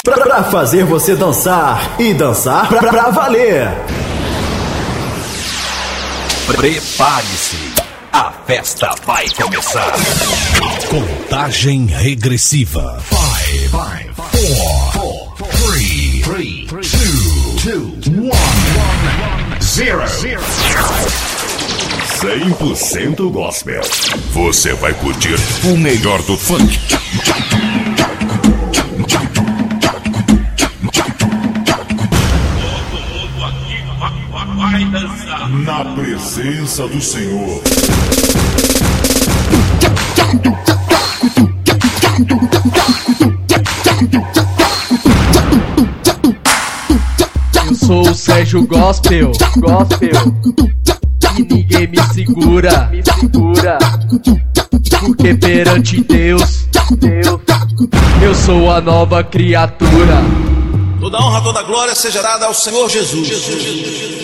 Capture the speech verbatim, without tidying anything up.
Pra fazer você dançar e dançar pra, pra valer. Prepare-se, a festa vai começar. Contagem regressiva. Five, five, four, four, three, three, two, two, one, zero. cem por cento gospel. Você vai curtir o melhor do funk. Vai dançar na presença do Senhor. Eu sou o Sérgio Gospel, Gospel, e ninguém me segura, me segura, porque perante Deus, Deus, eu sou a nova criatura. Toda honra, toda glória seja dada ao Senhor Jesus. Jesus.